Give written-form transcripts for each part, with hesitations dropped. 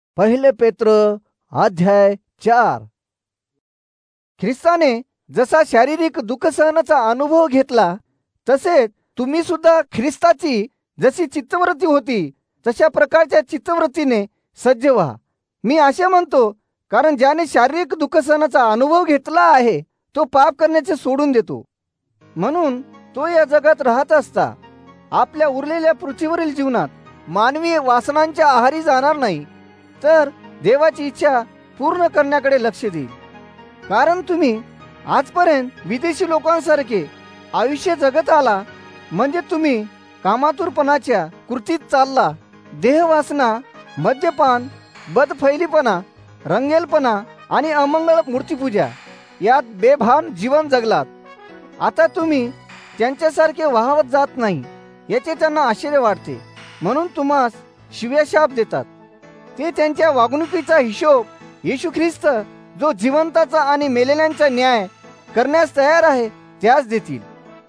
पहिले पेत्र अध्याय 4। ख्रिस्ताने जसा शारीरिक दुःख सहनाचा अनुभव घेतला, तसेच तुम्ही सुद्धा ख्रिस्ताची जशी चित्तवृत्ती होती तशा प्रकारच्या चित्तवृत्तीने सज्ज व्हा। मी असे म्हणतो, कारण ज्याने शारीरिक दुःख सहनाचा अनुभव घेतला आहे तो पाप करण्याचे सोडून देतो। म्हणून तो या जगात राहत असता आपल्या उरलेल्या पृथ्वीवरील जीवनात मानवी वासनांच्या आहारी जाणार नाही, तर देवाची इच्छा पूर्ण करण्याकडे लक्ष देईल। कारण तुम्ही आजपर्यंत विदेशी लोकांसारखे आयुष्य जगत आला, म्हणजे तुम्ही कामातुरपणाच्या कृतीत चालला, देहवासना, मद्यपान, बदफैलीपणा, रंगेलपणा आणि अमंगळ मूर्तीपूजा यात बेभान जीवन जगलात। आता तुम्ही त्यांच्यासारखे वाहवत जात नाही याचे त्यांना आश्चर्य वाटते, म्हणून तुम्हास शिव्याशाप देतात। ते त्यांच्या वागणुकीचा हिशोब येशू ख्रिस्त जो जिवंताचा आणि मेलेल्यांचा न्याय करण्यास तयार आहे त्यास देतील।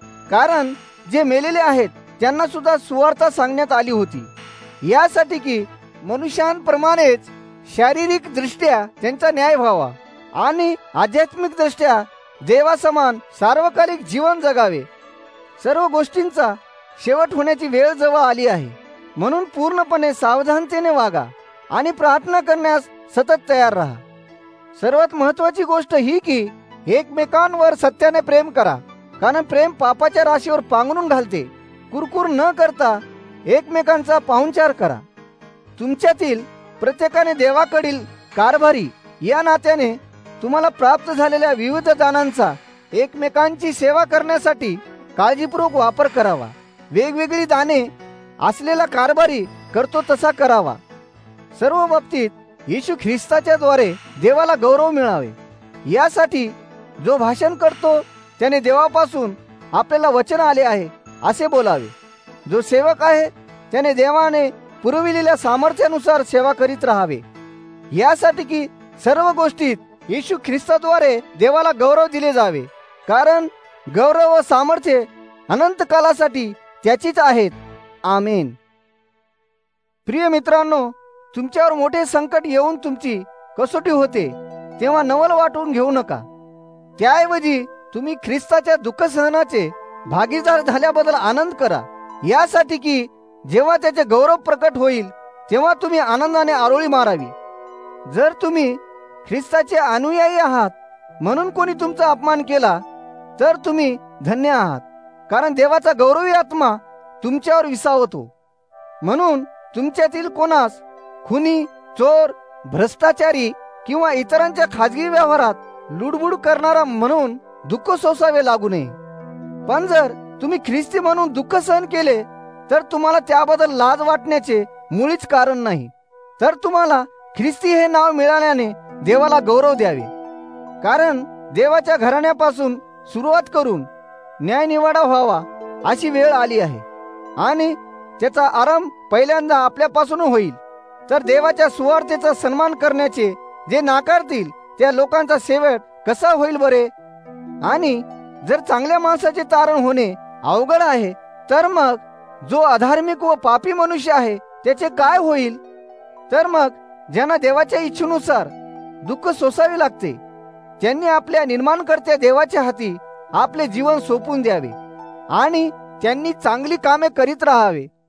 कारण जे मेलेले आहेत त्यांना सुद्धा सुवार्ता सांगण्यात आली होती, यासाठी की मनुष्यांप्रमाणेच शारीरिक दृष्ट्या त्यांचा न्याय व्हावा आणि आध्यात्मिक दृष्ट्या देवासमान सार्वकालिक जीवन जगावे। सर्व गोष्टींचा शेवट होण्याची वेळ जवळ आली आहे, म्हणून पूर्णपणे सावधानतेने वागा आणि प्रार्थना करण्यास सतत तयार राहा। सर्वात महत्वाची गोष्ट ही की एकमेकांवर सत्याने प्रेम करा, कारण प्रेम पापाच्या राशीवर पांघरून घालते। कुरकुर न करता एकमेकांचा पाहुणचार करा। तुमच्यातील प्रत्येकाने देवाकडील कारभारी या नात्याने तुम्हाला प्राप्त झालेल्या विविध दानांचा एकमेकांची सेवा करण्यासाठी काळजीपूर्वक वापर करावा। वेगवेगळी दाने असलेला कारभारी करतो तसा करावा। सर्व बाबतीत येशू ख्रिस्ताच्या द्वारे देवाला गौरव मिळावे, यासाठी जो भाषण करतो त्याने देवापासून आपल्याला वचन आले आहे असे बोलावे। जो सेवक आहे त्याने देवाने पुरविलेल्या सामर्थ्यानुसार सेवा करीत राहावे, यासाठी की सर्व गोष्टीत येशू ख्रिस्ताद्वारे देवाला गौरव दिले जावे, कारण गौरव व सामर्थ्य अनंत कालासाठी त्याचीच आहेत। आमेन। प्रिय मित्रांनो, तुमच्यावर मोठे संकट येऊन तुमची कसोटी होते तेव्हा नवल वाटून घेऊ नका। त्याऐवजी तुम्ही ख्रिस्ताच्या दुःख सहनाचे भागीदार झाल्याबद्दल आनंद करा, यासाठी की जेव्हा त्याचे गौरव प्रकट होईल तेव्हा तुम्ही आनंदाने आरोळी मारावी। जर तुम्ही ख्रिस्ताचे अनुयायी आहात म्हणून कोणी तुमचा अपमान केला तर तुम्ही धन्य आहात, कारण देवाचा गौरवी आत्मा तुमच्यावर विसावतो। म्हणून तुमच्यातील कोणास खुनी, चोर, भ्रष्टाचारी किंवा इतरांच्या खाजगी व्यवहारात लुडबुड करणारा म्हणून दुःख सोसावे लागू नये। पण जर तुम्ही ख्रिस्ती म्हणून दुःख सहन केले तर तुम्हाला त्याबद्दल लाज वाटण्याचे मुळीच कारण नाही, तर तुम्हाला ख्रिस्ती हे नाव मिळाल्याने देवाला गौरव द्यावे। कारण देवाच्या घराण्यापासून सुरुवात करून न्यायनिवाडा व्हावा अशी वेळ आली आहे आणि त्याचा आरंभ पहिल्यांदा आपल्यापासून होईल। तर देवाच्या सुवार्तेचा सन्मान करण्याचे जे नाकारतील त्या लोकांचा शेवट कसा होईल बरे? आणि जर चांगल्या माणसाचे तारण होणे अवघड आहे, तर मग जो अधार्मिक व पापी मनुष्य आहे त्याचे काय होईल? तर मग ज्यांना देवाच्या इच्छेनुसार दुःख सोसावे लागते त्यांनी आपल्या निर्माणकर्त्या देवाच्या हाती आपले जीवन सोपून द्यावे आणि त्यांनी चांगली कामे करीत राहावे।